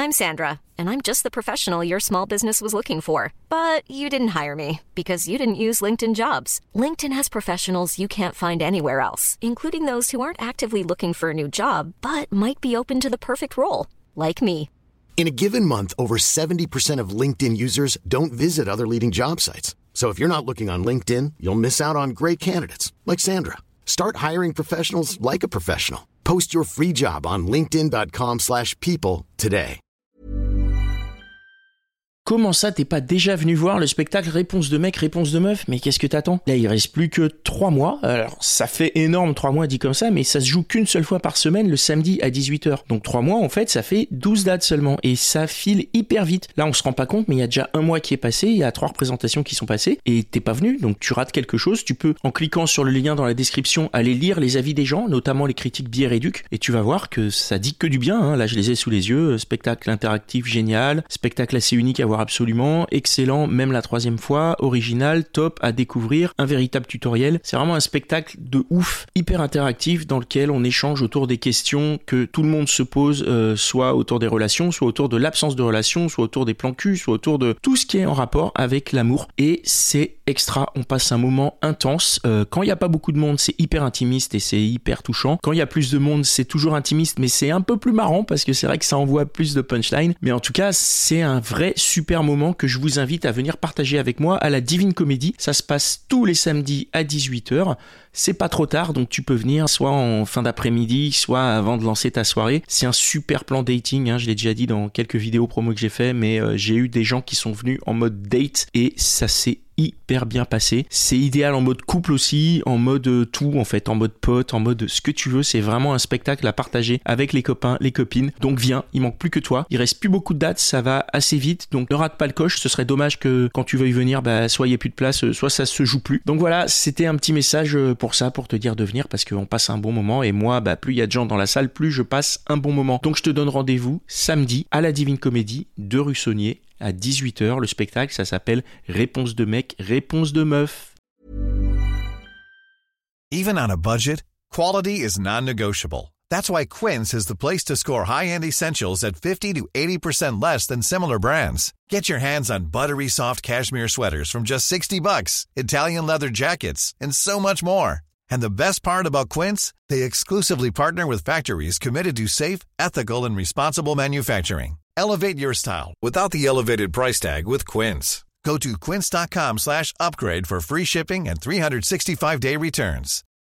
I'm Sandra, and I'm just the professional your small business was looking for. But you didn't hire me because you didn't use LinkedIn Jobs. LinkedIn has professionals you can't find anywhere else, including those who aren't actively looking for a new job, but might be open to the perfect role, like me. In a given month, over 70% of LinkedIn users don't visit other leading job sites. So if you're not looking on LinkedIn, you'll miss out on great candidates, like Sandra. Start hiring professionals like a professional. Post your free job on linkedin.com/people today. Comment ça, t'es pas déjà venu voir le spectacle Réponse de mec, réponse de meuf? Mais qu'est-ce que t'attends? Là, il reste plus que 3 mois. Alors, ça fait énorme 3 mois dit comme ça, mais ça se joue qu'une seule fois par semaine, le samedi à 18h. Donc 3 mois, en fait, ça fait 12 dates seulement. Et ça file hyper vite. Là, on se rend pas compte, mais il y a déjà 1 mois qui est passé, il y a 3 représentations qui sont passées, et t'es pas venu, donc tu rates quelque chose. Tu peux, en cliquant sur le lien dans la description, aller lire les avis des gens, notamment les critiques bière et duc, et tu vas voir que ça dit que du bien, hein. Là, je les ai sous les yeux. Spectacle interactif génial, spectacle assez unique à voir absolument, excellent même la 3e fois, original, top, à découvrir, un véritable tutoriel. C'est vraiment un spectacle de ouf, hyper interactif, dans lequel on échange autour des questions que tout le monde se pose, soit autour des relations, soit autour de l'absence de relations, soit autour des plans cul, soit autour de tout ce qui est en rapport avec l'amour. Et c'est extra, on passe un moment intense. Quand il n'y a pas beaucoup de monde, c'est hyper intimiste et c'est hyper touchant. Quand il y a plus de monde, c'est toujours intimiste, mais c'est un peu plus marrant parce que c'est vrai que ça envoie plus de punchline. Mais en tout cas, c'est un vrai super moment que je vous invite à venir partager avec moi à la Divine Comédie. Ça se passe tous les samedis à 18h. C'est pas trop tard, donc tu peux venir soit en fin d'après-midi, soit avant de lancer ta soirée. C'est un super plan dating, hein, je l'ai déjà dit dans quelques vidéos promo que j'ai fait, mais j'ai eu des gens qui sont venus en mode date et ça s'est hyper bien passé. C'est idéal en mode couple aussi, en mode tout en fait, en mode pote, en mode ce que tu veux. C'est vraiment un spectacle à partager avec les copains, les copines. Donc viens, il manque plus que toi. Il reste plus beaucoup de dates, ça va assez vite. Donc ne rate pas le coche. Ce serait dommage que quand tu veuilles venir, soit il n'y ait plus de place, soit ça se joue plus. Donc voilà, c'était un petit message pour ça, pour te dire de venir parce qu'on passe un bon moment. Et moi, plus il y a de gens dans la salle, plus je passe un bon moment. Donc je te donne rendez-vous samedi à la Divine Comédie de rue Saunier à 18h. Le spectacle, ça s'appelle Réponse de mec, réponse de meuf. Even on a budget, quality is non-negotiable. That's why Quince is the place to score high-end essentials at 50 to 80% less than similar brands. Get your hands on buttery soft cashmere sweaters from just $60, Italian leather jackets, and so much more. And the best part about Quince, they exclusively partner with factories committed to safe, ethical, and responsible manufacturing. Elevate your style without the elevated price tag with Quince. Go to quince.com/upgrade for free shipping and 365-day returns.